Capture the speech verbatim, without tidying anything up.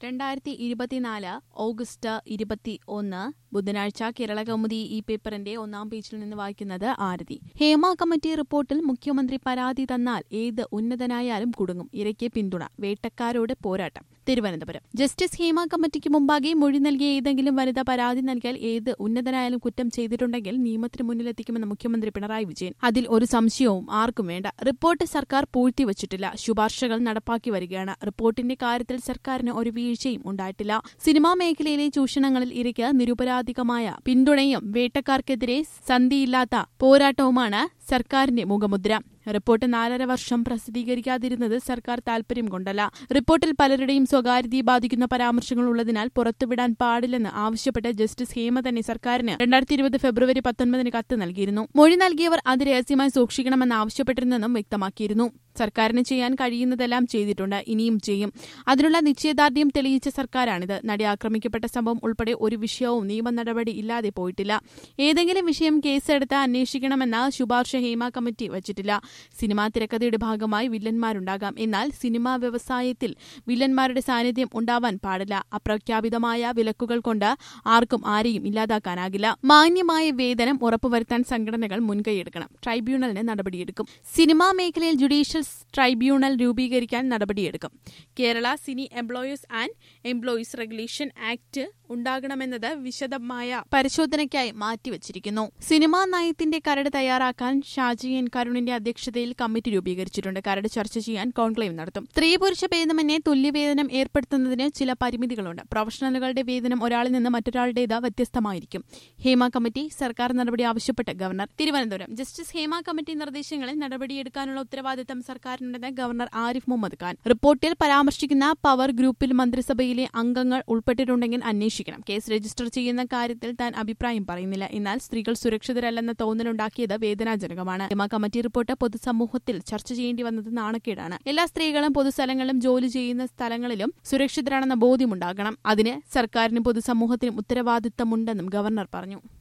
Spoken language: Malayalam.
രണ്ടായിരത്തി ഇരുപത്തിനാല് ഓഗസ്റ്റ് ഇരുപത്തി ഒന്ന് ബുധനാഴ്ച കേരള കൗമുദി ഈ പേപ്പറിന്റെ ഒന്നാം പേജിൽ നിന്ന് വായിക്കുന്നത് ആരതി. ഹേമ കമ്മിറ്റി റിപ്പോർട്ടിൽ മുഖ്യമന്ത്രി പരാതി തന്നാൽ ഏത് ഉന്നതനായാലും കുടുങ്ങും. ഇരയ്ക്ക് പിന്തുണ, വേട്ടക്കാരോട് പോരാട്ടം. തിരുവനന്തപുരം. ജസ്റ്റിസ് ഹേമ കമ്മിറ്റിക്ക് മുമ്പാകെ മൊഴി നൽകിയ ഏതെങ്കിലും വനിത പരാതി നൽകിയാൽ ഏത് ഉന്നതനായാലും കുറ്റം ചെയ്തിട്ടുണ്ടെങ്കിൽ നിയമത്തിന് മുന്നിലെത്തിക്കുമെന്ന് മുഖ്യമന്ത്രി പിണറായി വിജയൻ. അതിൽ ഒരു സംശയവും ആർക്കും വേണ്ട. റിപ്പോർട്ട് സർക്കാർ പൂഴ്ത്തിവച്ചിട്ടില്ല. ശുപാർശകൾ നടപ്പാക്കി വരികയാണ്. റിപ്പോർട്ടിന്റെ കാര്യത്തിൽ സർക്കാരിന് ഒരു വീഴ്ചയും ഉണ്ടായിട്ടില്ല. സിനിമാ മേഖലയിലെ ചൂഷണങ്ങളിൽ ഇരയ്ക്ക് നിരുപരാധികമായ പിന്തുണയും വേട്ടക്കാർക്കെതിരെ സന്ധിയില്ലാത്ത പോരാട്ടവുമാണ് സർക്കാരിന്റെ മുഖമുദ്ര. റിപ്പോർട്ട് നാലര വർഷം പ്രസിദ്ധീകരിക്കാതിരുന്നത് സർക്കാർ താൽപര്യം കൊണ്ടല്ല. റിപ്പോർട്ടിൽ പലരുടെയും സ്വകാര്യതയെ ബാധിക്കുന്ന പരാമർശങ്ങൾ ഉള്ളതിനാൽ പുറത്തുവിടാൻ പാടില്ലെന്ന് ആവശ്യപ്പെട്ട് ജസ്റ്റിസ് ഹേമ തന്നെ സർക്കാരിന് രണ്ടായിരത്തി ഇരുപത് ഫെബ്രുവരി പത്തൊൻപതിന് കത്ത് നൽകിയിരുന്നു. മൊഴി നൽകിയവർ അത് രഹസ്യമായി സൂക്ഷിക്കണമെന്ന് ആവശ്യപ്പെട്ടിരുന്നെന്നും വ്യക്തമാക്കിയിരുന്നു. സർക്കാരിന് ചെയ്യാൻ കഴിയുന്നതെല്ലാം ചെയ്തിട്ടുണ്ട്, ഇനിയും ചെയ്യും. അതിനുള്ള നിശ്ചയദാർഢ്യം തെളിയിച്ച സർക്കാരാണിത്. നടി ആക്രമിക്കപ്പെട്ട സംഭവം ഉൾപ്പെടെ ഒരു വിഷയവും നിയമ നടപടി ഇല്ലാതെ പോയിട്ടില്ല. ഏതെങ്കിലും വിഷയം കേസെടുത്ത് അന്വേഷിക്കണമെന്ന ശുപാർശ ഹേമ കമ്മിറ്റി വച്ചിട്ടില്ല. സിനിമാ തിരക്കഥയുടെ ഭാഗമായി വില്ലന്മാരുണ്ടാകാം, എന്നാൽ സിനിമാ വ്യവസായത്തിൽ വില്ലന്മാരുടെ സാന്നിധ്യം ഉണ്ടാവാൻ പാടില്ല. അപ്രഖ്യാപിതമായ വിലക്കുകൾ കൊണ്ട് ആർക്കും ആരെയും ഇല്ലാതാക്കാനാകില്ല. മാന്യമായ വേതനം ഉറപ്പുവരുത്താൻ സംഘടനകൾ മുൻകൈയെടുക്കണം. ട്രൈബ്യൂണലിന് നടപടിയെടുക്കും. സിനിമാ മേഖലയിൽ ജുഡീഷ്യൽ ട്രൈബ്യൂണൽ രൂപീകരിക്കാൻ നടപടിയെടുക്കും. Kerala cine employers and employees regulation act ഉണ്ടാകണമെന്നത് വിശദമായ പരിശോധനയ്ക്കായി മാറ്റിവച്ചിരിക്കുന്നു. സിനിമാ നയത്തിന്റെ കരട് തയ്യാറാക്കാൻ ഷാജി എൻ കരുണിന്റെ അധ്യക്ഷതയിൽ കമ്മിറ്റി രൂപീകരിച്ചിട്ടുണ്ട്. കരട് ചർച്ച ചെയ്യാൻ കോൺക്ലേവ് നടത്തും. സ്ത്രീ പുരുഷ ഭേദമന്യേ തുല്യവേതനം ഏർപ്പെടുത്തുന്നതിന് ചില പരിമിതികളുണ്ട്. പ്രൊഫഷണലുകളുടെ വേതനം ഒരാളിൽ നിന്ന് മറ്റൊരാളുടേത് വ്യത്യസ്തമായിരിക്കും. ഹേമ കമ്മിറ്റി സർക്കാർ നടപടി ആവശ്യപ്പെട്ട് governor. Thiruvananthapuram. Justice Hema committee നിർദ്ദേശങ്ങളിൽ നടപടിയെടുക്കാനുള്ള ഉത്തരവാദിത്തം സർക്കാരിനുണ്ടെന്ന് ഗവർണർ ആരിഫ് മുഹമ്മദ് ഖാൻ. റിപ്പോർട്ടിൽ പരാമർശിക്കുന്ന പവർ ഗ്രൂപ്പിൽ മന്ത്രിസഭയിലെ അംഗങ്ങൾ ഉൾപ്പെട്ടിട്ടുണ്ടെങ്കിൽ അന്വേഷിക്കണം. കേസ് രജിസ്റ്റർ ചെയ്യുന്ന കാര്യത്തിൽ താൻ അഭിപ്രായം പറയുന്നില്ല. എന്നാൽ സ്ത്രീകൾ സുരക്ഷിതരല്ലെന്ന തോന്നലുണ്ടാക്കിയത് വേദനാജനകമാണ്. ഹേമ കമ്മിറ്റി റിപ്പോർട്ട് പൊതുസമൂഹത്തിൽ ചർച്ച ചെയ്യേണ്ടി വന്നത് നാണക്കേടാണ്. എല്ലാ സ്ത്രീകളും പൊതുസ്ഥലങ്ങളിലും ജോലി ചെയ്യുന്ന സ്ഥലങ്ങളിലും സുരക്ഷിതരാണെന്ന ബോധ്യമുണ്ടാകണം. അതിന് സർക്കാരിനും പൊതുസമൂഹത്തിനും ഉത്തരവാദിത്തമുണ്ടെന്നും ഗവർണർ പറഞ്ഞു.